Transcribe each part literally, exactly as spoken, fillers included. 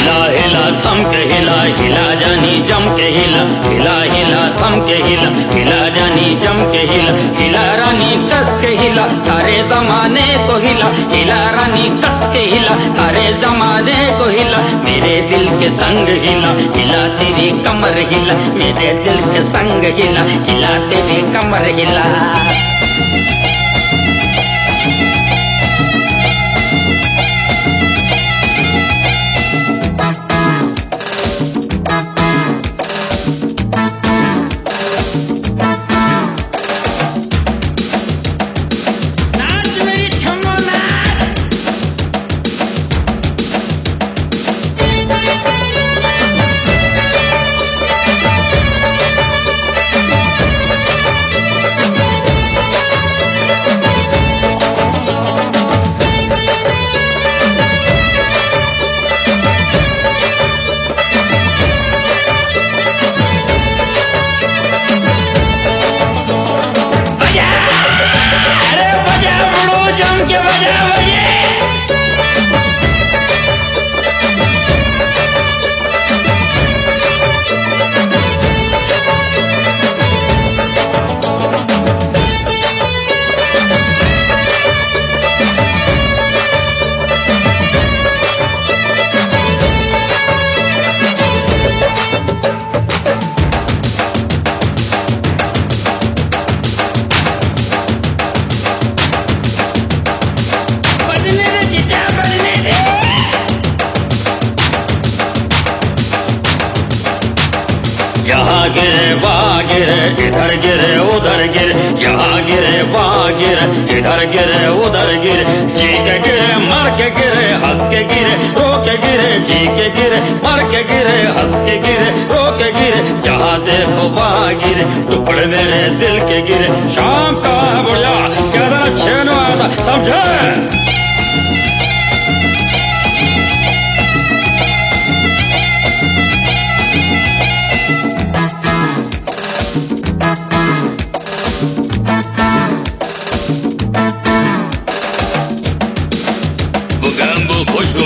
हिला हिला थम के हिला, हिला जानी जम के हिला, हिला हिला थम के हिला, हिला जानी जम के हिला, हिला रानी कस के हिला, सारे जमाने को हिला, हिला रानी कस के हिला, सारे जमाने को हिला, मेरे दिल के संग हिला, हिला तेरी कमर हिला, मेरे दिल के संग हिला, हिला तेरी कमर हिला। यहाँ गिरे वहाँ गिरे, इधर गिरे उधर गिरे, यहाँ गिरे वहाँ गिरे, इधर गिरे उधर गिरे, जी के गिरे मर के गिरे, हंस के गिरे रो के गिरे, जी के गिरे मर के गिरे, हंस के गिरे रो के गिरे, जहाँ देखो वहाँ गिरे, टुकड़े मेरे दिल के गिरे। शाम का बुढ़िया कहना छेनो आता, समझे? Bugambo खुशबू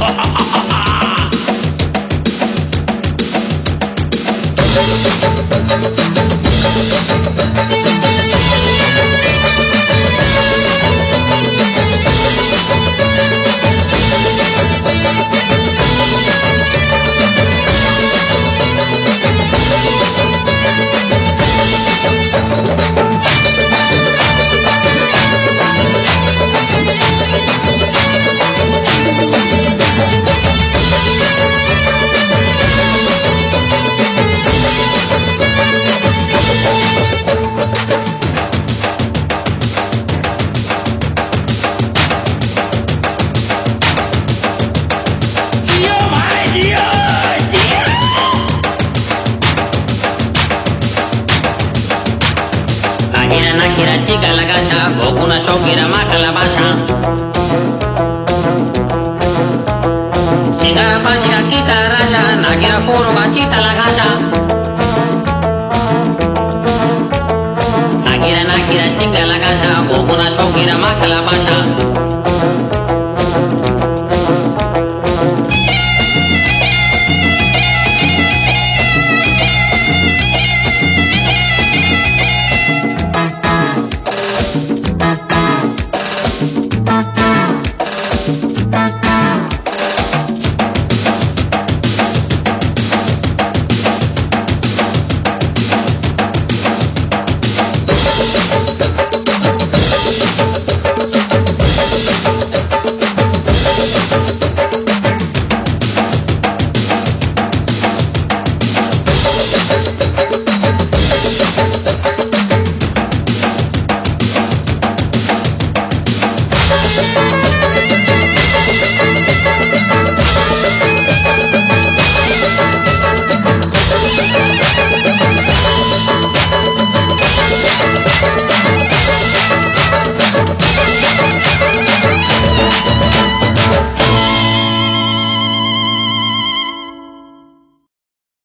Nakira nakira chica la gacha, Goku na shokira mata la basha. Chica la basha.